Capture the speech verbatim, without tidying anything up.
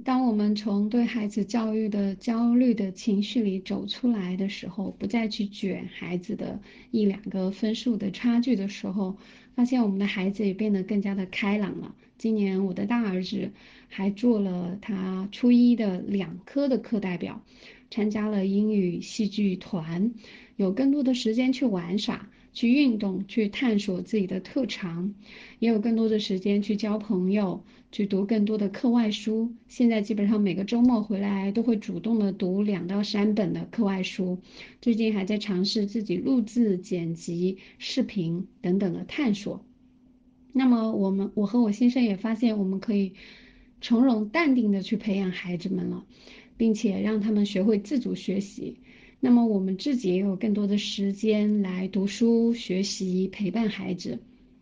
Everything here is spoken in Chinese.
当我们从对孩子教育的焦虑的情绪里走出来的时候，不再去卷孩子的一两个分数的差距的时候，发现我们的孩子也变得更加的开朗了。今年我的大儿子还做了他初一的两科的课代表，参加了英语戏剧团，有更多的时间去玩耍、去运动、去探索自己的特长，也有更多的时间去交朋友。去读更多的课外书，现在基本上每个周末回来都会主动的读两到三本的课外书。最近还在尝试自己录制、剪辑、视频等等的探索。那么我们，我和我先生也发现，我们可以从容淡定的去培养孩子们了，并且让他们学会自主学习。那么我们自己也有更多的时间来读书、学习、陪伴孩子。